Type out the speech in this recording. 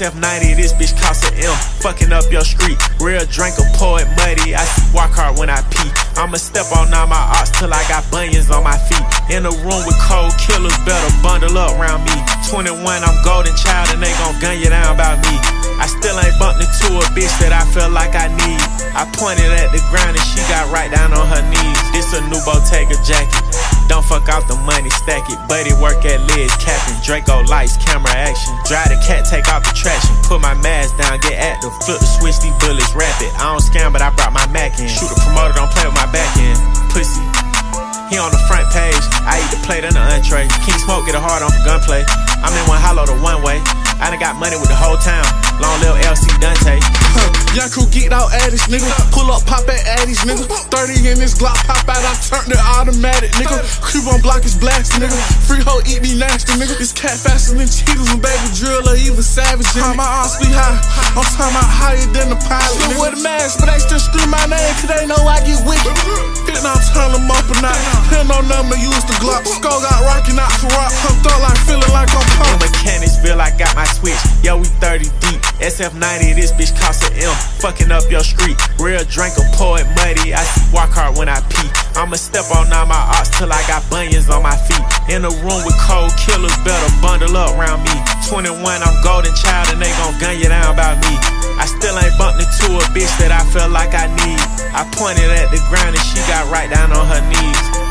SF90, this bitch cost an M. Fucking up your street. Real drinker, poet, muddy. I see walk hard when I pee. I'ma step on all my ops till I got bunions on my feet. In a room with cold killers, better bundle up round me. 21, I'm golden child and they gon' gun you down about me. I still ain't bumped into a bitch that I feel like I need. I pointed at the ground and she got right down on her knees. This a new Bottega jacket. Don't fuck out the money, stack it. Buddy work at Liz, Captain Draco lights, camera action. Drive the cat, take off the traction. Put my mask down, get active. Flip the switch, these bullets rapid. I don't scam, but I brought my Mac in. Shoot the promoter, don't play with my back end. Pussy. He on the front page. I eat the plate and the entree. King Smoke get a hard on for gunplay. I'm in one hollow the one way. I done got money with the whole town. Long live LC Dante. Young crew geeked out at this nigga. Pull up, pop at Addies, nigga. 30 in this Glock, pop out, I turned it automatic, nigga. Creep on block is blast, nigga. Free hoe eat me nasty, nigga. This cat faster than Cheetos and baby drill or even savage. How my arms be high. I'm talking about higher than the pilot. Still with a mask, but they still scream my name, cause they know I get wicked. Fitting out, turn them up a night. Here no number, use the Glock. Skull got rockin' out for rock. Humped up like feeling like I'm pumped. In Mechanicsville, I got my switch. Yo, we 30 deep. SF90, this bitch cost an M. Fucking up your street. Real drinker, poet, muddy. I see walk hard when I pee. I'ma step on all my ops till I got bunions on my feet. In a room with cold killers, better bundle up round me. 21, I'm golden child and they gon' gun you down about me. I still ain't bumped into a bitch that I feel like I need. I pointed at the ground and she got right down on her knees.